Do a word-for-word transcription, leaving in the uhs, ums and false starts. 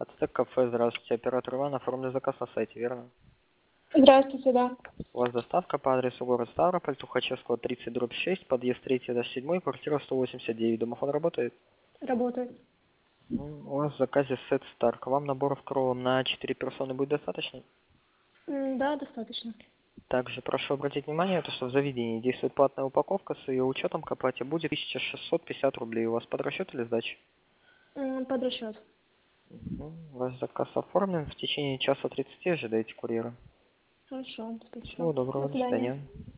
Ацтек кафе, здравствуйте. Оператор Иван, оформлю заказ на сайте, верно? Здравствуйте, да. У вас доставка по адресу город Ставрополь, Тухачевского тридцать дробь шесть, подъезд три семь, квартира сто восемьдесят девять. Домофон работает? Работает. Ну, у вас в заказе сет Старк. Вам наборов крова на четыре персоны будет достаточно? М, Да, достаточно. Также прошу обратить внимание, то, что в заведении действует платная упаковка, с ее учетом к оплате будет тысяча шестьсот пятьдесят рублей. У вас под расчет или сдача? М, Под расчет. Мгм. Ваш заказ оформлен. В течение часа тридцати ожидайте курьера. Хорошо, спасибо. Всего доброго, До до свидания. свидания.